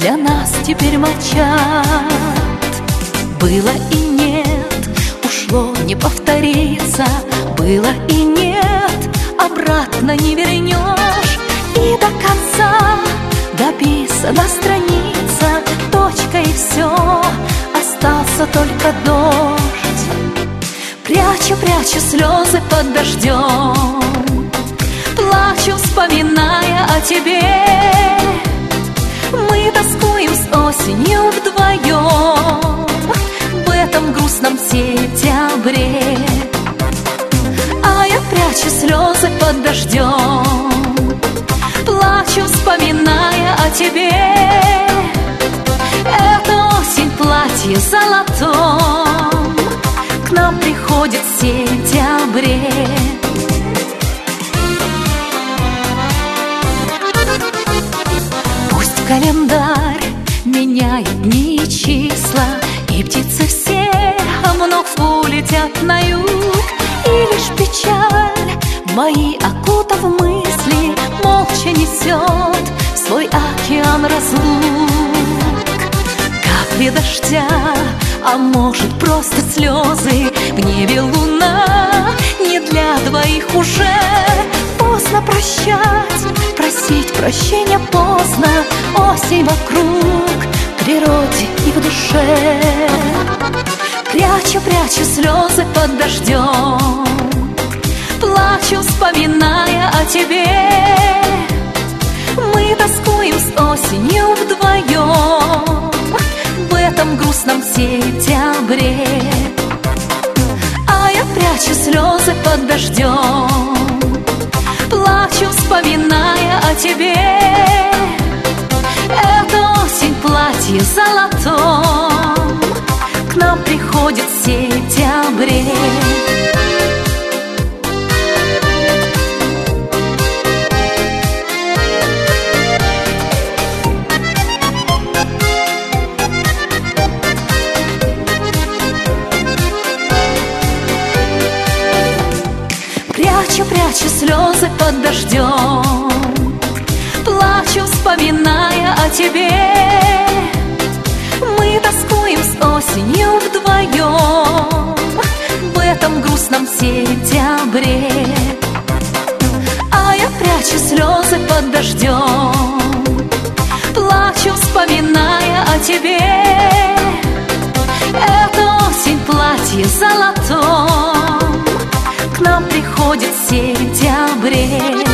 для нас теперь молчат. Было и нет, ушло, не повторится. Было и нет, обратно не вернешь. И до конца дописана страница, точка и все, остался только дождь. Прячу, прячу слезы под дождем, плачу, вспоминая о тебе. Мы тоскуем с осенью вдвоем в этом грустном сентябре. А я прячу слезы под дождем, плачу, вспоминая о тебе. Это осень, платье золотом к нам приходит в сентябре. Пусть календарь меняет дни и числа, и птицы все вновь улетят на юг, и лишь печаль мои, окутав мысли, молча несет в свой океан разлук. Капли дождя, а может просто слезы, в небе луна, не для двоих уже. Поздно прощать, просить прощения поздно. Осень вокруг, в природе и в душе. Прячу, прячу слезы под дождем, плачу, вспоминая о тебе. Мы тоскуем с осенью вдвоем в этом грустном сентябре. А я прячу слезы под дождем, плачу, вспоминая о тебе. Это осень, платье золотом к нам приходит в сентябре. Прячу, прячу слезы под дождем, плачу, вспоминая о тебе. Мы тоскуем с осенью вдвоем в этом грустном сентябре. А я прячу слезы под дождем, плачу, вспоминая о тебе. Это осень, платье золотом к нам приходит в сентябре.